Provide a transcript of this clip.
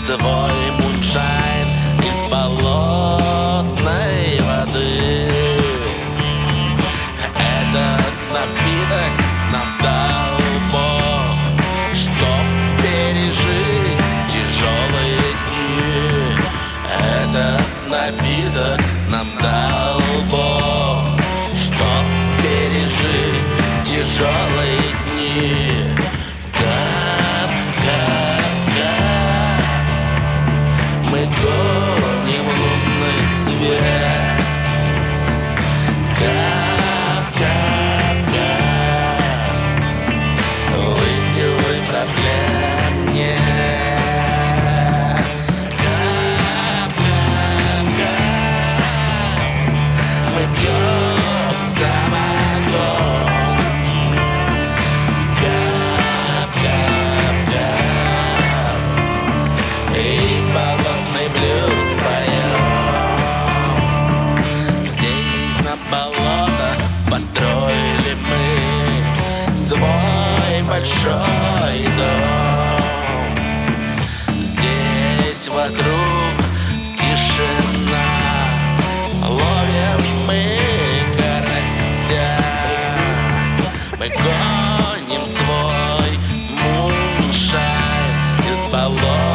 свой муншайн из болотной воды. Этот напиток нам дал Бог, чтоб пережить тяжелые дни. Этот напиток нам дал Бог, чтоб пережить тяжелые дни. Кап, кап, кап, мы гоним лунный свет. Кап, кап, кап, выпил и проблем нет. Кап, кап, кап, мы пьем самогон. Кап, кап, кап, и болотный блюз поем. Здесь на болотах построили мы свой большой дом. Здесь вокруг тишина, ловим мы карася. Мы гоним свой муншайн из болот.